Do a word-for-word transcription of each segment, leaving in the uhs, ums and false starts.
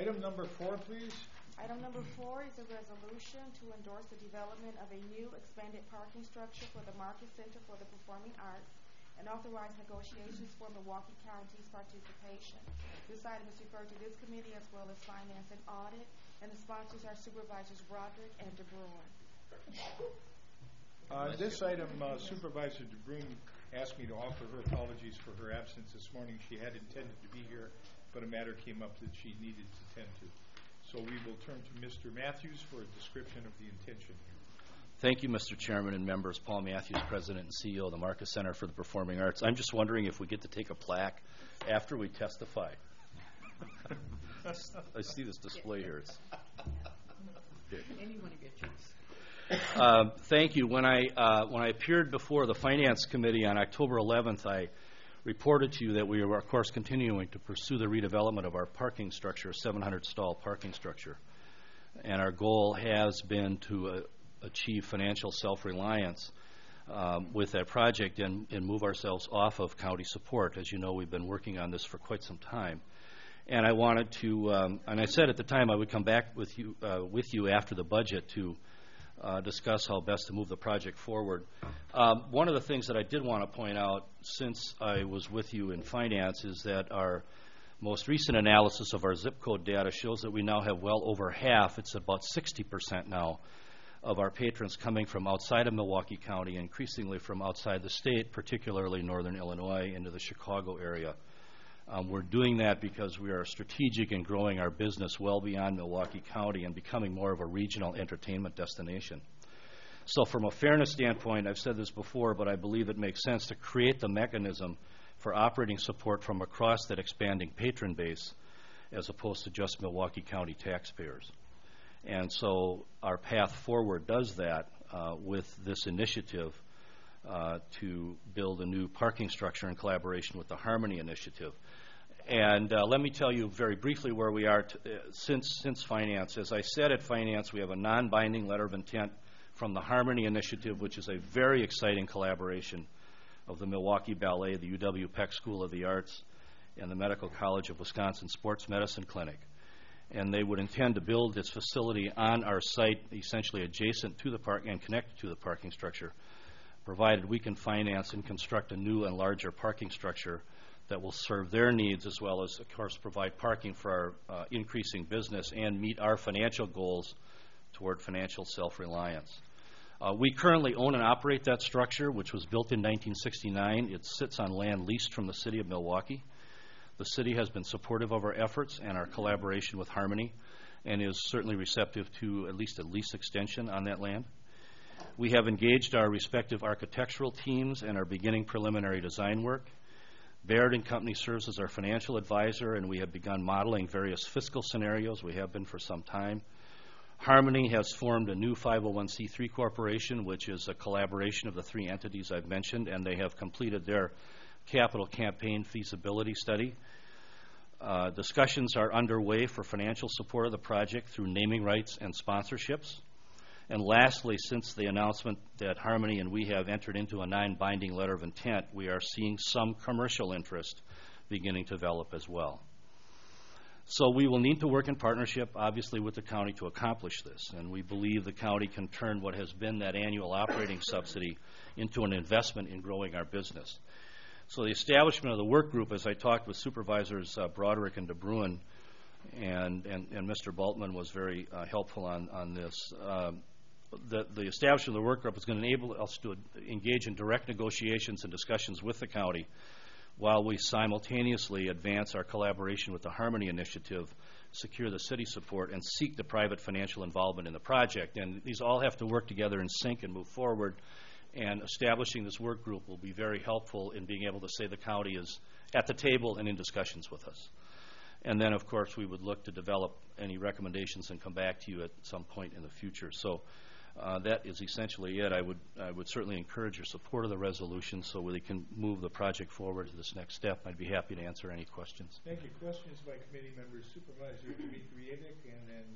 Item number four, please. Item number four is a resolution to endorse the development of a new expanded parking structure for the Marcus Center for the Performing Arts and authorize negotiations for Milwaukee County's participation. This item is referred to this committee as well as Finance and Audit, and the sponsors are Supervisors Broderick and DeBruin. Uh, this item, uh, Supervisor DeBruin asked me to offer her apologies for her absence this morning. She had intended to be here, but a matter came up that she needed to tend to. So we will turn to Mister Matthews for a description of the intention here. Thank you, Mister Chairman and members. Paul Matthews, President and C E O of the Marcus Center for the Performing Arts. I'm just wondering if we get to take a plaque after we testify. I see this display here. It's Anyone get yours. Uh, thank you. When I uh, when I appeared before the Finance Committee on October eleventh, I reported to you that we are, of course, continuing to pursue the redevelopment of our parking structure, a seven hundred stall parking structure. And our goal has been to uh, achieve financial self-reliance um, with that project and, and move ourselves off of county support. As you know, we've been working on this for quite some time. And I wanted to, um, and I said at the time I would come back with you, uh, with you after the budget to Uh, discuss how best to move the project forward. Um, one of the things that I did want to point out since I was with you in finance is that our most recent analysis of our zip code data shows that we now have well over half, it's about sixty percent now, of our patrons coming from outside of Milwaukee County, increasingly from outside the state, particularly northern Illinois, into the Chicago area. Um, we're doing that because we are strategic in growing our business well beyond Milwaukee County and becoming more of a regional entertainment destination. So from a fairness standpoint, I've said this before, but I believe it makes sense to create the mechanism for operating support from across that expanding patron base as opposed to just Milwaukee County taxpayers. And so our path forward does that uh, with this initiative uh, to build a new parking structure in collaboration with the Harmony Initiative. And uh, let me tell you very briefly where we are t uh, since, since Finance. As I said at Finance, we have a non-binding letter of intent from the Harmony Initiative, which is a very exciting collaboration of the Milwaukee Ballet, the U W Peck School of the Arts, and the Medical College of Wisconsin Sports Medicine Clinic. And they would intend to build this facility on our site, essentially adjacent to the park and connected to the parking structure, provided we can finance and construct a new and larger parking structure that will serve their needs, as well as, of course, provide parking for our uh, increasing business and meet our financial goals toward financial self-reliance. Uh, we currently own and operate that structure, which was built in nineteen sixty-nine. It sits on land leased from the city of Milwaukee. The city has been supportive of our efforts and our collaboration with Harmony, and is certainly receptive to at least a lease extension on that land. We have engaged our respective architectural teams and are beginning preliminary design work. Baird and Company serves as our financial advisor, and we have begun modeling various fiscal scenarios. We have been for some time. Harmony has formed a new five oh one c three corporation, which is a collaboration of the three entities I've mentioned, and they have completed their capital campaign feasibility study. Uh, discussions are underway for financial support of the project through naming rights and sponsorships. And lastly, since the announcement that Harmony and we have entered into a non-binding letter of intent, we are seeing some commercial interest beginning to develop as well. So we will need to work in partnership, obviously, with the county to accomplish this. And we believe the county can turn what has been that annual operating subsidy into an investment in growing our business. So the establishment of the work group, as I talked with Supervisors uh, Broderick and DeBruin, and, and, and Mister Baltman was very uh, helpful on, on this. Um, the, the establishment of the work group is going to enable us to engage in direct negotiations and discussions with the county while we simultaneously advance our collaboration with the Harmony Initiative, secure the city support, and seek the private financial involvement in the project. And these all have to work together in sync and move forward. And establishing this work group will be very helpful in being able to say the county is at the table and in discussions with us. And then, of course, we would look to develop any recommendations and come back to you at some point in the future. So uh, that is essentially it. I would, I would certainly encourage your support of the resolution so we can move the project forward to this next step. I'd be happy to answer any questions. Thank you. Questions by committee members. Supervisor Dmitrievich and then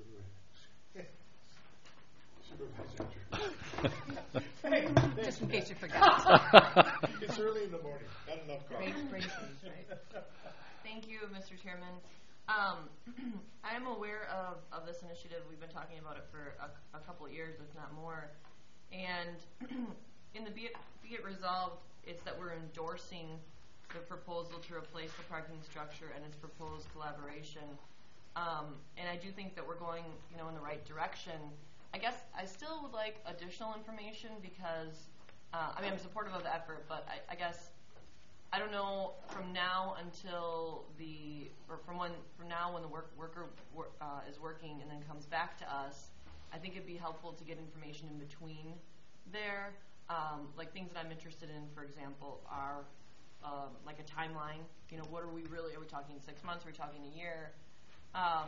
Supervisor. Supervisor. Just in case you forgot. It's early in the morning. Not enough coffee. Great, great news, right? Thank you, Mister Chairman. Um, I'm aware of, of this initiative. We've been talking about it for a, a couple of years, if not more. And in the Be It, Be It Resolved, it's that we're endorsing the proposal to replace the parking structure and its proposed collaboration. Um, and I do think that we're going, you know, in the right direction. I guess I still would like additional information because, uh, I mean, I'm supportive of the effort, but I, I guess I don't know from now until the, or from when, from now when the work, worker wor uh, is working and then comes back to us, I think it'd be helpful to get information in between there. Um, like things that I'm interested in, for example, are uh, like a timeline. You know, what are we really, are we talking six months, are we talking a year? Um,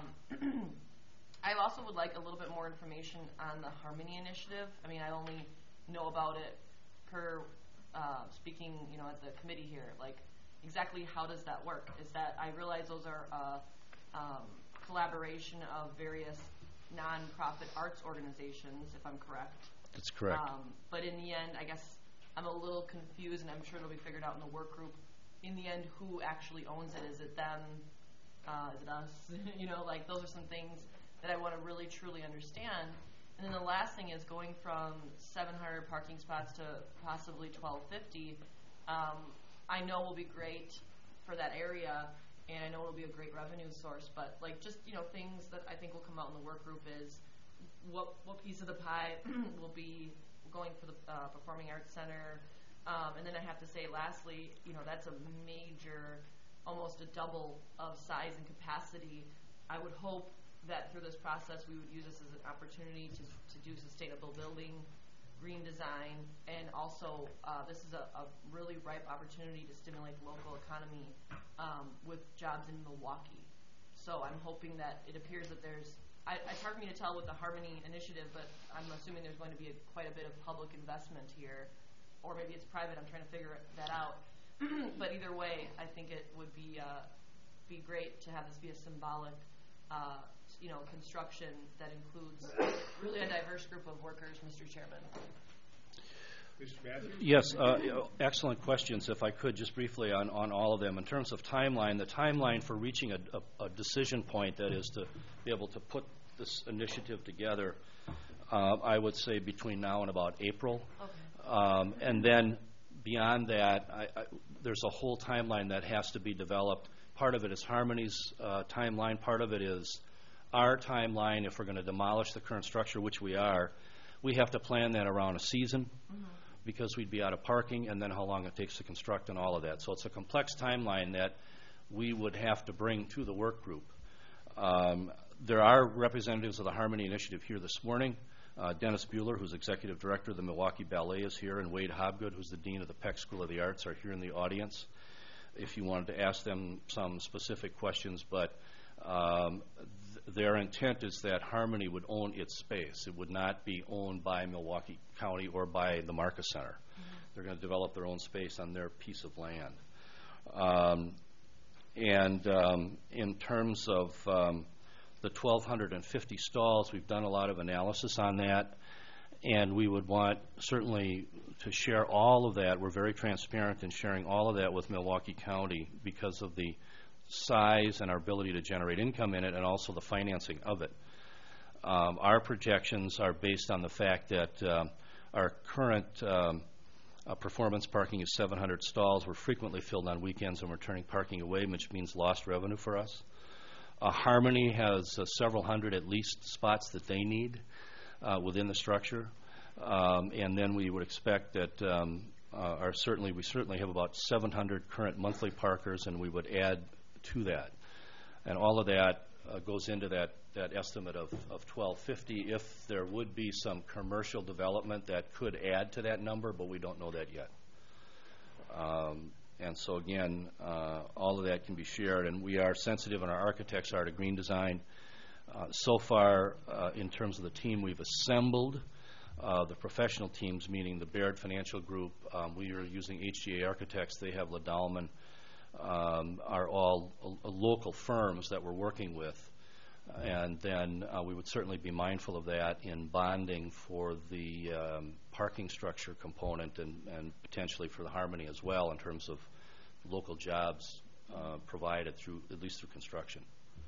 I also would like a little bit more information on the Harmony Initiative. I mean, I only know about it per uh, speaking, you know, at the committee here. Like, exactly how does that work? Is that, I realize those are uh, um, collaboration of various nonprofit arts organizations, if I'm correct. That's correct. Um, but in the end, I guess I'm a little confused, and I'm sure it'll be figured out in the work group. In the end, who actually owns it? Is it them? Uh, is it us? You know, like those are some things that I want to really truly understand. And then the last thing is going from seven hundred parking spots to possibly twelve fifty. Um, I know will be great for that area, and I know it'll be a great revenue source. But like just you know things that I think will come out in the work group is what what piece of the pie will be going for the uh, Performing Arts Center. Um, and then I have to say, lastly, you know that's a major, almost a double of size and capacity. I would hope that through this process we would use this as an opportunity to, to do sustainable building, green design, and also uh, this is a, a really ripe opportunity to stimulate the local economy um, with jobs in Milwaukee. So I'm hoping that it appears that there's, I, it's hard for me to tell with the Harmony Initiative, but I'm assuming there's going to be a, quite a bit of public investment here, or maybe it's private, I'm trying to figure that out. But either way, I think it would be, uh, be great to have this be a symbolic uh, you know, construction that includes really a diverse group of workers, Mister Chairman. Mister Matthews? Yes, uh, excellent questions. If I could, just briefly on, on all of them. In terms of timeline, the timeline for reaching a, a, a decision point, that is to be able to put this initiative together, uh, I would say between now and about April. Okay. Um, and then beyond that, I, I, there's a whole timeline that has to be developed. Part of it is Harmony's uh, timeline. Part of it is our timeline. If we're going to demolish the current structure, which we are, we have to plan that around a season mm-hmm. because we'd be out of parking, and then how long it takes to construct and all of that. So it's a complex timeline that we would have to bring to the work group. Um, there are representatives of the Harmony Initiative here this morning. Uh, Dennis Bueller, who's Executive Director of the Milwaukee Ballet, is here, and Wade Hobgood, who's the Dean of the Peck School of the Arts, are here in the audience if you wanted to ask them some specific questions. But um, th their intent is that Harmony would own its space. It would not be owned by Milwaukee County or by the Marcus Center. Mm-hmm. They're going to develop their own space on their piece of land. Um, and um, in terms of um, the twelve fifty stalls, we've done a lot of analysis on that, and we would want certainly to share all of that. We're very transparent in sharing all of that with Milwaukee County because of the size and our ability to generate income in it, and also the financing of it. Um, our projections are based on the fact that um, our current um, uh, performance parking is seven hundred stalls. We're frequently filled on weekends, and we're turning parking away, which means lost revenue for us. Uh, Harmony has uh, several hundred at least spots that they need uh, within the structure, um, and then we would expect that um, uh, our certainly we certainly have about seven hundred current monthly parkers, and we would add to that, and all of that uh, goes into that that estimate of, of twelve fifty. If there would be some commercial development that could add to that number, but we don't know that yet. Um, And so again, uh, all of that can be shared, and we are sensitive, and our architects are, to green design. Uh, so far, uh, in terms of the team we've assembled, uh, the professional teams, meaning the Baird Financial Group, um, we are using H G A Architects. They have LaDalman, um, are all uh, local firms that we're working with. And then uh, we would certainly be mindful of that in bonding for the um, parking structure component, and, and potentially for the Harmony as well, in terms of local jobs uh, provided through, at least through construction.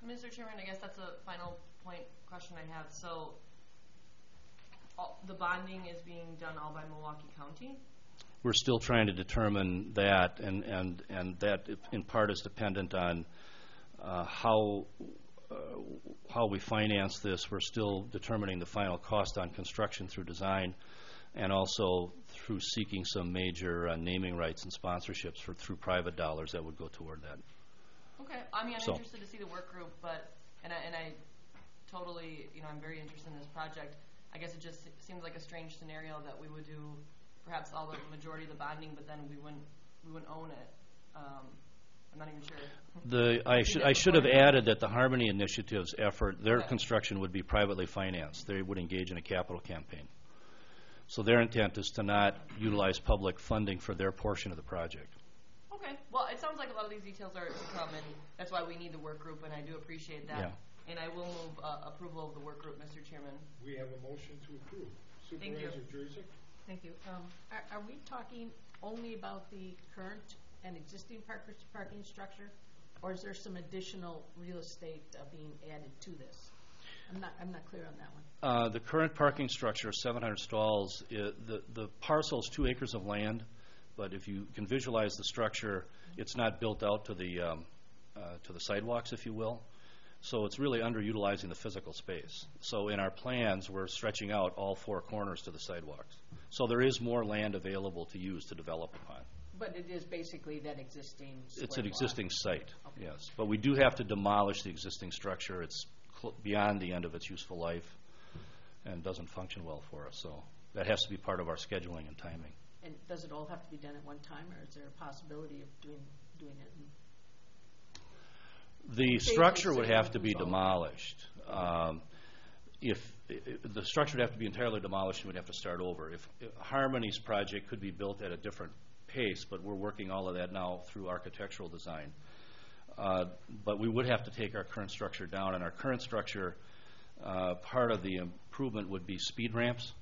Mister Chairman, I guess that's a final point question I have. So all, the bonding is being done all by Milwaukee County? We're still trying to determine that, and, and, and that in part is dependent on uh, how uh, how we finance this. We're still determining the final cost on construction through design, and also through seeking some major uh, naming rights and sponsorships for through private dollars that would go toward that. Okay. I mean, I'm So. interested to see the work group, but and I, and I totally, you know, I'm very interested in this project. I guess it just seems like a strange scenario that we would do perhaps all the majority of the bonding, but then we wouldn't we wouldn't own it. Um, I'm not even sure. The I should I should have added that the Harmony Initiative's effort, their Okay. construction would be privately financed. They would engage in a capital campaign. So their intent is to not utilize public funding for their portion of the project. Okay. Well, it sounds like a lot of these details are to come, and that's why we need the work group, and I do appreciate that. Yeah. And I will move uh, approval of the work group, Mister Chairman. We have a motion to approve. Thank you. Supervisor Jurassic? Thank you. Um, are, are we talking only about the current and existing park, parking structure, or is there some additional real estate uh, being added to this? I'm not, I'm not clear on that one. Uh, the current parking structure, seven hundred stalls, i the, the parcel is two acres of land, but if you can visualize the structure, it's not built out to the, um, uh, to the sidewalks, if you will. So it's really underutilizing the physical space. So in our plans, we're stretching out all four corners to the sidewalks. So there is more land available to use to develop upon. But it is basically that existing square It's an block. existing site, Okay. yes. But we do have to demolish the existing structure. It's cl- beyond the end of its useful life and doesn't function well for us. So that has to be part of our scheduling and timing. And does it all have to be done at one time, or is there a possibility of doing, doing it in The Basically, structure would so have to be involved. demolished. Um, If, i- the structure would have to be entirely demolished, and we'd have to start over. If if Harmony's project could be built at a different pace, but we're working all of that now through architectural design. Uh, But we would have to take our current structure down, and our current structure, uh, part of the improvement would be speed ramps.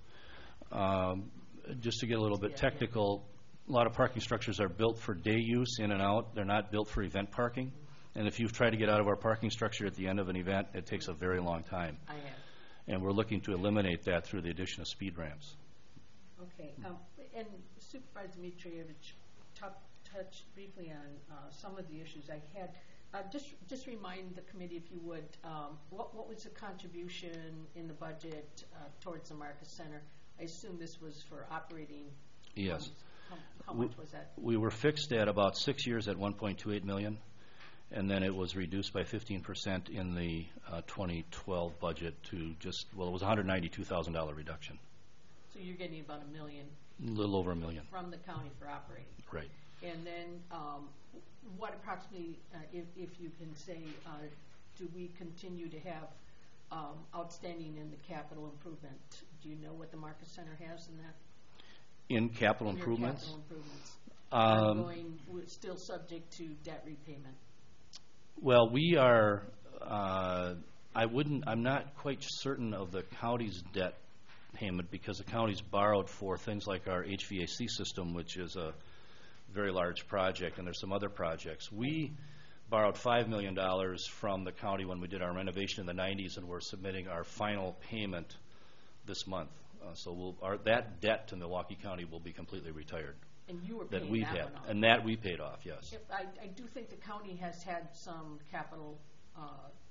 Um, Just to get a little bit Yeah, yeah. technical, a lot of parking structures are built for day use in and out. They're not built for event parking. And if you've tried to get out of our parking structure at the end of an event, it takes a very long time. I have? And we're looking to eliminate that through the addition of speed ramps. Okay, um, and Supervisor Dmitrievich tou- touched briefly on uh, some of the issues I had. Uh, Just just remind the committee, if you would, um, what what was the contribution in the budget uh, towards the Marcus Center? I assume this was for operating. Yes. funds. How how We- much was that? We were fixed at about six years at one point two eight million, and then it was reduced by fifteen percent in the uh, twenty twelve budget to just, well, it was a one hundred ninety-two thousand dollars reduction, So you're getting about a million a little over a million. from the county for operating. Right. And then, um, what approximately, uh, if, if you can say, uh, do we continue to have um, outstanding in the capital improvement? Do you know what the Marcus Center has in that? In capital Your improvements, Capital improvements. um, Ongoing, we're still subject to debt repayment. well, we are, uh, I wouldn't, I'm not quite certain of the county's debt payment because the county's borrowed for things like our H V A C system, which is a very large project, and there's some other projects. We borrowed five million dollars from the county when we did our renovation in the nineties, and we're submitting our final payment this month. Uh, so we'll, our, that debt to Milwaukee County will be completely retired, And you were that paying we've that had. one off. And that we paid off, yes. If, I, I do think the county has had some capital, uh,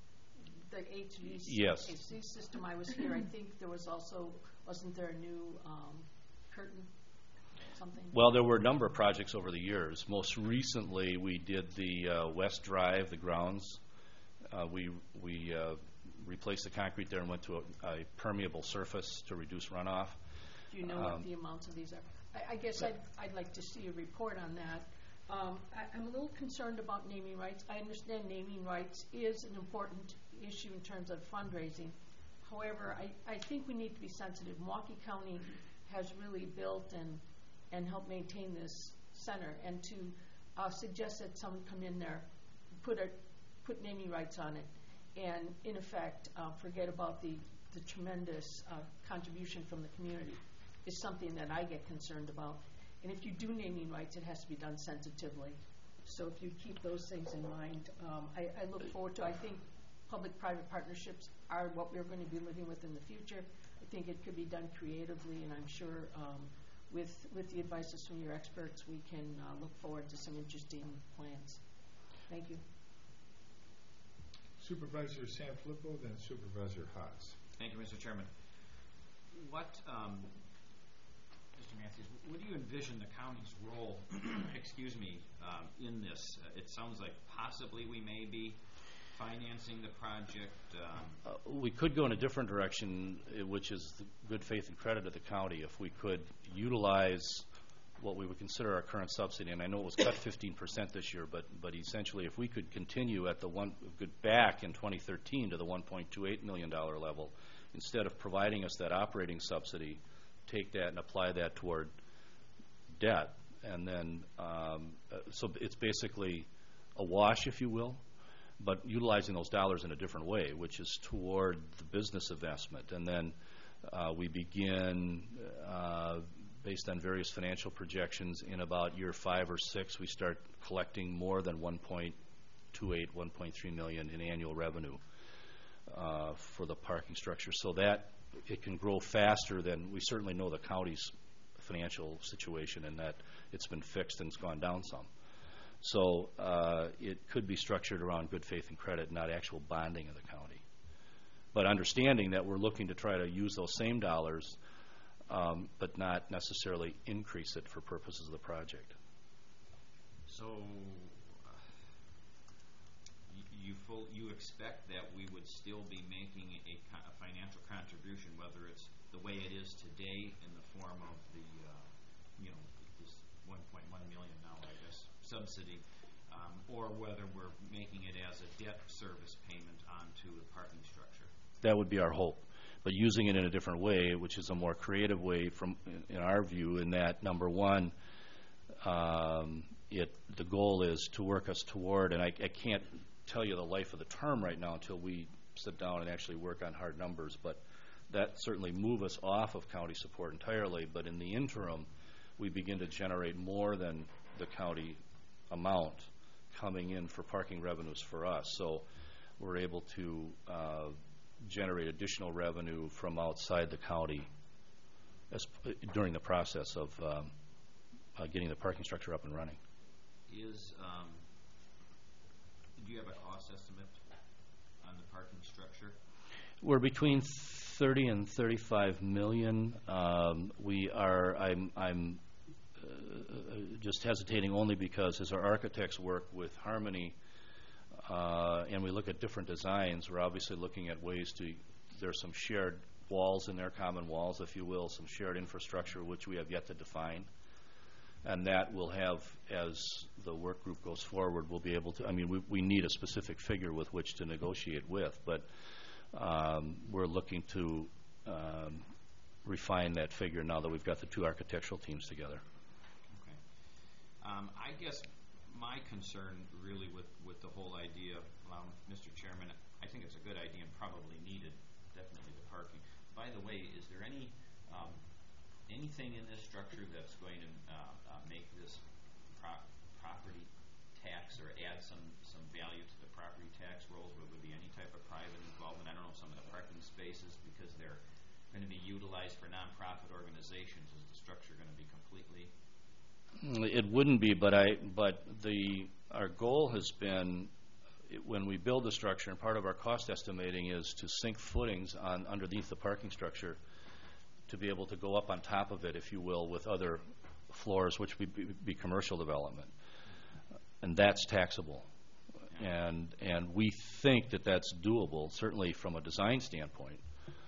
the H V A C Yes. system. I was here, I think there was also, wasn't there a new um, curtain, something? Well, there were a number of projects over the years. Most recently, we did the uh, West Drive, the grounds. Uh, we we uh, replaced the concrete there and went to a, a permeable surface to reduce runoff. Do you know Um, what the amounts of these are? I, I guess I'd, I'd like to see a report on that. Um, I, I'm a little concerned about naming rights. I understand naming rights is an important issue in terms of fundraising. However, I, I think we need to be sensitive. Milwaukee County has really built and, and helped maintain this center, and to uh, suggest that someone come in there, put a, put naming rights on it, and in effect, uh, forget about the, the tremendous uh, contribution from the community is something that I get concerned about. And if you do naming rights, it has to be done sensitively. So if you keep those things in mind, um, I, I look forward to, I think public-private partnerships are what we're going to be living with in the future. I think it could be done creatively, and I'm sure um, with, with the advice of some of your experts, we can uh, look forward to some interesting plans. Thank you. Supervisor Sanfilippo, then Supervisor Haas. Thank you, Mister Chairman. What, um, Mister Matthews, what do you envision the county's role, excuse me, um, in this? Uh, it sounds like possibly we may be financing the project. Um, Uh, we could go in a different direction, uh, which is the good faith and credit of the county, if we could utilize what we would consider our current subsidy. And I know it was cut fifteen percent this year, but but essentially, if we could continue at the one, get back in twenty thirteen to the one point two eight million dollar level, instead of providing us that operating subsidy, take that and apply that toward debt, and then um, uh, so it's basically a wash, if you will, but utilizing those dollars in a different way, which is toward the business investment. And then uh, we begin, uh, based on various financial projections, in about year five or six, we start collecting more than one point two eight, one point three million in annual revenue uh, for the parking structure. So that it can grow faster than, we certainly know the county's financial situation, and that it's been fixed and it's gone down some. So uh, it could be structured around good faith and credit, not actual bonding of the county. But understanding that we're looking to try to use those same dollars, um, but not necessarily increase it for purposes of the project. so uh, you you, full, you expect that we would still be making a, co- a financial contribution, whether it's the way it is today in the form of the, uh, you know, this one point one million now, I guess, subsidy, um, or whether we're making it as a debt service payment onto the parking structure. That would be our hope. But using it in a different way, which is a more creative way from, in our view, in that, number one, um, it, the goal is to work us toward, and I, I can't tell you the life of the term right now until we sit down and actually work on hard numbers, but that certainly move us off of county support entirely. But in the interim, we begin to generate more than the county amount coming in for parking revenues for us. So we're able to uh, generate additional revenue from outside the county as, uh, during the process of um, uh, getting the parking structure up and running. Is, um, do you have a cost estimate on the parking structure? We're between thirty and thirty-five million. Um, we are, I'm, I'm uh, just hesitating only because as our architects work with Harmony, Uh, and we look at different designs, we're obviously looking at ways to, there's some shared walls in there, common walls, if you will, some shared infrastructure which we have yet to define. And that will have, as the work group goes forward, we'll be able to, I mean, we, we need a specific figure with which to negotiate with, but um, we're looking to um, refine that figure now that we've got the two architectural teams together. Okay. Um, I guess my concern really with, with the whole idea, um, Mister Chairman, I think it's a good idea and probably needed, definitely the parking. By the way, is there any um, anything in this structure that's going to uh, uh, make this pro- property tax or add some, some value to the property tax rolls? Would there be any type of private involvement? I don't know, some of the parking spaces, because they're going to be utilized for nonprofit organizations. Is the structure going to be completely? It wouldn't be, but I, but the, our goal has been, it, when we build the structure, and part of our cost estimating is to sink footings on underneath the parking structure to be able to go up on top of it, if you will, with other floors, which would be, be commercial development, and that's taxable. And and we think that that's doable, certainly from a design standpoint,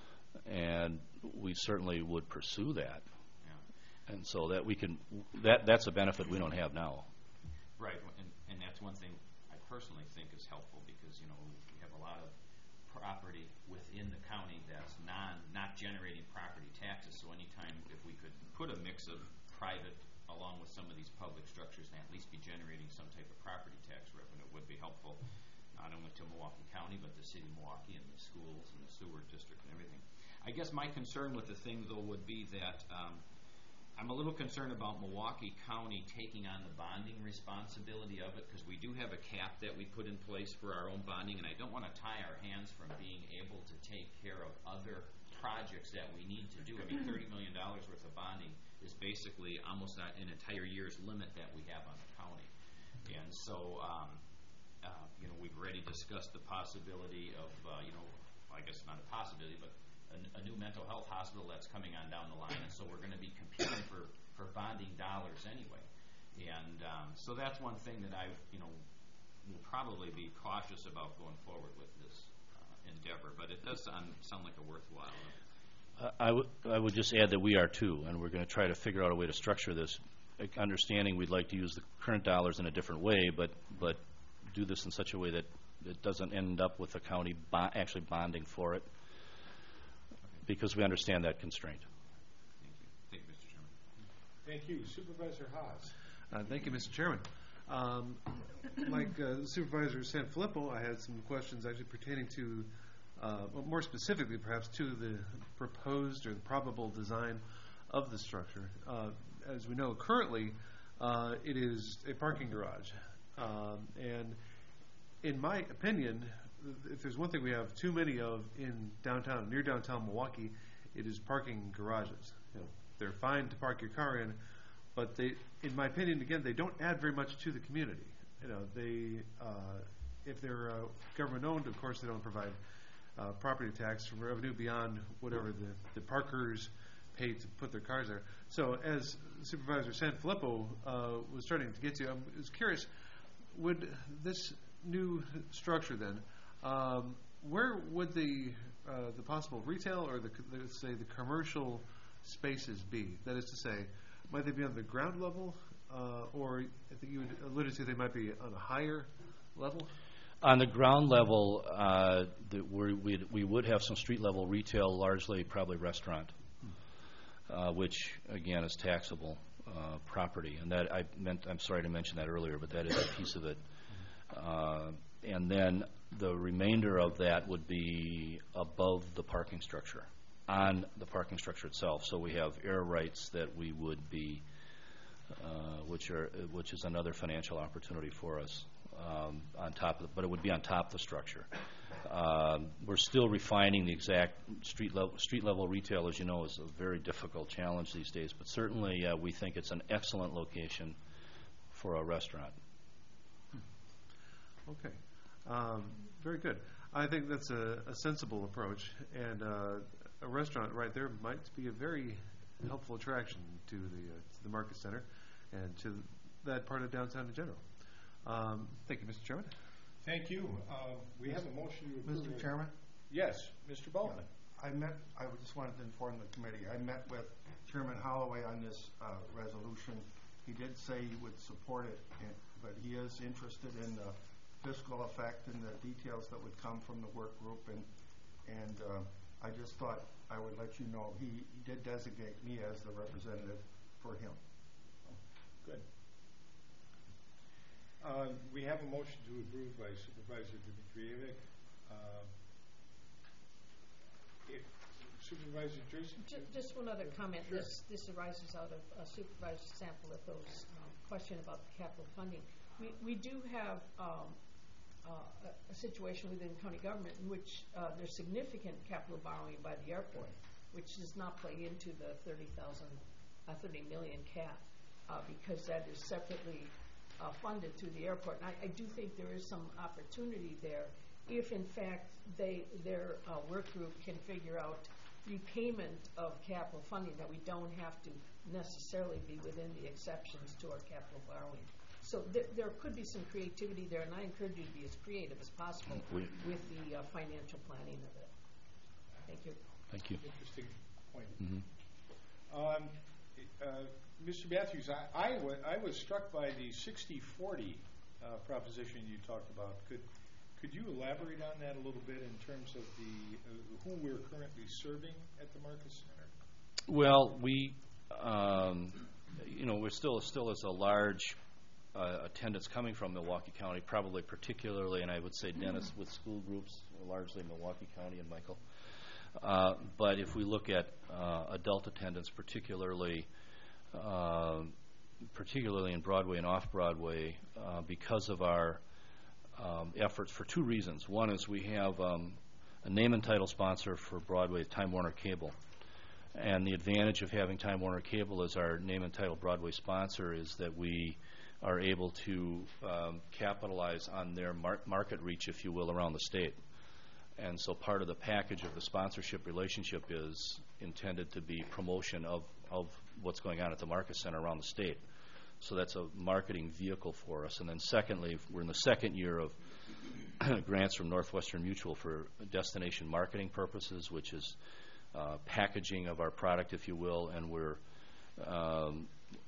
and we certainly would pursue that. And so that we can, that that's a benefit we don't have now. Right, and, and that's one thing I personally think is helpful, because, you know, we have a lot of property within the county that's non, not generating property taxes, so anytime if we could put a mix of private along with some of these public structures and at least be generating some type of property tax revenue would be helpful, not only to Milwaukee County, but the city of Milwaukee and the schools and the sewer district and everything. I guess my concern with the thing, though, would be that um, I'm a little concerned about Milwaukee County taking on the bonding responsibility of it, because we do have a cap that we put in place for our own bonding, and I don't want to tie our hands from being able to take care of other projects that we need to do. I mean, thirty million dollars worth of bonding is basically almost not an entire year's limit that we have on the county. And so, um, uh, you know, we've already discussed the possibility of, uh, you know, I guess not a possibility, but a, a new mental health hospital that's coming on down the line. And so we're going to be competing for, for bonding dollars anyway. And um, so that's one thing that I, you know, will probably be cautious about going forward with this uh, endeavor. But it does sound, sound like a worthwhile. Uh, I would I would just add that we are too, and we're going to try to figure out a way to structure this, like, understanding we'd like to use the current dollars in a different way, but but do this in such a way that it doesn't end up with the county bo- actually bonding for it, because we understand that constraint. Thank you. Thank you, Mister Chairman. Thank you. Supervisor Haas. Uh, thank you, Mister Chairman. Um, like uh, Supervisor Sanfilippo, I had some questions actually pertaining to, uh, well, more specifically perhaps to the proposed or the probable design of the structure. Uh, as we know, currently uh, it is a parking garage. Um, and in my opinion, if there's one thing we have too many of in downtown, near downtown Milwaukee, it is parking garages. You know, they're fine to park your car in, but they, in my opinion, again, they don't add very much to the community. You know, they, uh, if they're uh, government-owned, of course, they don't provide uh, property tax revenue beyond whatever the, the parkers pay to put their cars there. So, as Supervisor Sanfilippo uh, was starting to get to, I was curious, would this new structure then, um, where would the uh, the possible retail or the, let's say, the commercial spaces be? That is to say, might they be on the ground level, uh, or I think you would alluded to they might be on a higher level? On the ground level, uh, the, we're, we'd, we would have some street level retail, largely probably restaurant, uh, which again is taxable uh, property, and that I meant. I'm sorry to mention that earlier, but that is a piece of it. Uh, and then the remainder of that would be above the parking structure, on the parking structure itself. So we have air rights that we would be, uh, which are which is another financial opportunity for us um, on top of, the, but it would be on top of the structure. Um, we're still refining the exact street level street level retail, as you know, is a very difficult challenge these days. But certainly, uh, we think it's an excellent location for a restaurant. Okay, um, very good. I think that's a, a sensible approach, and uh, a restaurant right there might be a very helpful attraction to the uh, to the market center and to that part of downtown in general. Um, thank you, Mister Chairman. Thank you. Uh, we have a motion to approve. Mister Chairman? Yes, Mister Baldwin. I met, I just wanted to inform the committee, I met with Chairman Holloway on this uh, resolution. He did say he would support it, and, but he is interested in the fiscal effect and the details that would come from the work group, and and uh, I just thought I would let you know he, he did designate me as the representative for him. Good. Uh, we have a motion to approve by Supervisor Dimitrijevic. Uh, if Supervisor Jason? Ju- Just one other comment. Sure. This this arises out of uh, Supervisor Sanfilippo's um, question about the capital funding. We we do have um, uh, a, a situation within county government in which uh, there's significant capital borrowing by the airport, which does not play into the thirty thousand, uh, thirty million cap, uh, because that is separately uh, funded through the airport. And I, I do think there is some opportunity there if, in fact, they their uh, work group can figure out repayment of capital funding, that we don't have to necessarily be within the exceptions to our capital borrowing. So th- there could be some creativity there, and I encourage you to be as creative as possible We- with the uh, financial planning of it. Thank you. Thank you. Interesting point. Mm-hmm. Um, uh, Mister Matthews, I, I, w- I was struck by the sixty forty uh, proposition you talked about. Could could you elaborate on that a little bit in terms of the uh, who we're currently serving at the Marcus Center? Well, we, um, you know, we're still still as a large uh, attendance coming from Milwaukee County, probably particularly, and I would say Dennis with school groups, largely Milwaukee County and Michael. Uh, but if we look at uh, adult attendance, particularly uh, particularly in Broadway and off-Broadway, uh, because of our um, efforts for two reasons. One is we have um, a name and title sponsor for Broadway, Time Warner Cable. And the advantage of having Time Warner Cable as our name and title Broadway sponsor is that we are able to um, capitalize on their mar market reach, if you will, around the state. And so part of the package of the sponsorship relationship is intended to be promotion of, of what's going on at the Marcus Center around the state. So that's a marketing vehicle for us. And then secondly, we're in the second year of grants from Northwestern Mutual for destination marketing purposes, which is uh, packaging of our product, if you will, and we're um,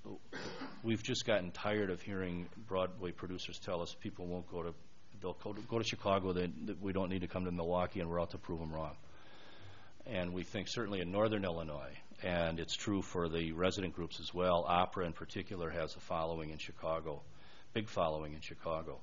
we've just gotten tired of hearing Broadway producers tell us people won't go to they'll go to, go to Chicago, that we don't need to come to Milwaukee, and we're out to prove them wrong. And we think certainly in Northern Illinois, and it's true for the resident groups as well, opera in particular has a following in Chicago, big following in Chicago.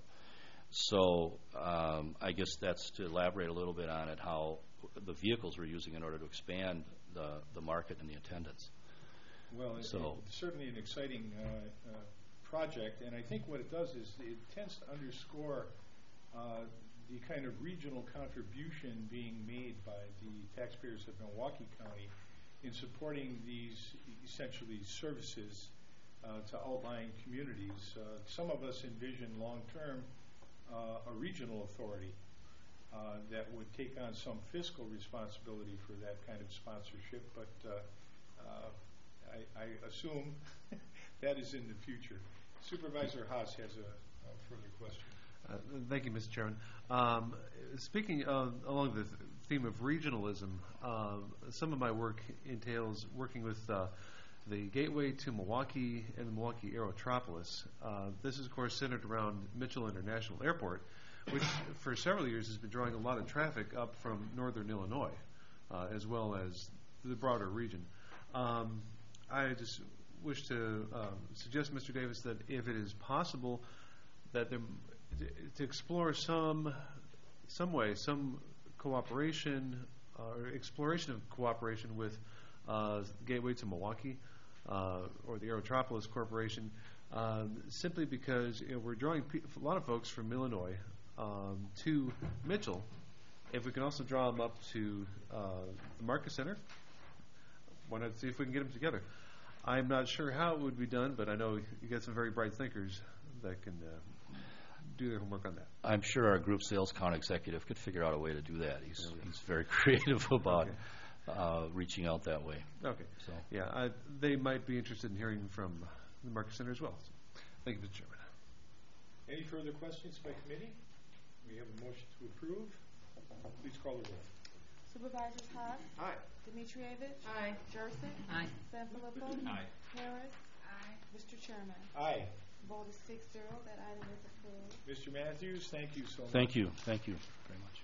So um, I guess that's to elaborate a little bit on it, how the vehicles we're using in order to expand the, the market and the attendance. Well, it, so, it's certainly an exciting uh, uh, project, and I think what it does is it tends to underscore uh, the kind of regional contribution being made by the taxpayers of Milwaukee County in supporting these essentially services uh, to outlying communities. Uh, some of us envision long-term uh, a regional authority uh, that would take on some fiscal responsibility for that kind of sponsorship, but uh, uh, I, I assume that is in the future. Supervisor Haas has a, a further question. Uh, thank you, Mister Chairman. Um, speaking of, along the th theme of regionalism, uh, some of my work entails working with uh, the Gateway to Milwaukee and the Milwaukee Aerotropolis. Uh, this is, of course, centered around Mitchell International Airport, which for several years has been drawing a lot of traffic up from northern Illinois, uh, as well as the broader region. Um, I just wish to um, suggest, Mister Davis, that if it is possible, that there to explore some some way, some cooperation uh, or exploration of cooperation with uh, Gateway to Milwaukee uh, or the Aerotropolis Corporation, um, simply because you know, we're drawing pe a lot of folks from Illinois um, to Mitchell. If we can also draw them up to uh, the Marcus Center, why not see if we can get them together? I'm not sure how it would be done, but I know you got some very bright thinkers that can uh, do their homework on that. I'm sure our group sales account executive could figure out a way to do that. He's, yeah, he's very creative about okay. uh, reaching out that way. Okay. So yeah, I, they might be interested in hearing from the Marcus Center as well. So, thank you, Mister Chairman. Any further questions by committee? We have a motion to approve. Please call the roll. Supervisors Haas? Aye. Dimitrievich? Aye. Jerson? Aye. Sanfilippo? Aye. Harris? Aye. Mister Chairman? Aye. Vote is six zero. That item is approved. Mister Matthews, thank you so much. thank you. Thank you very much.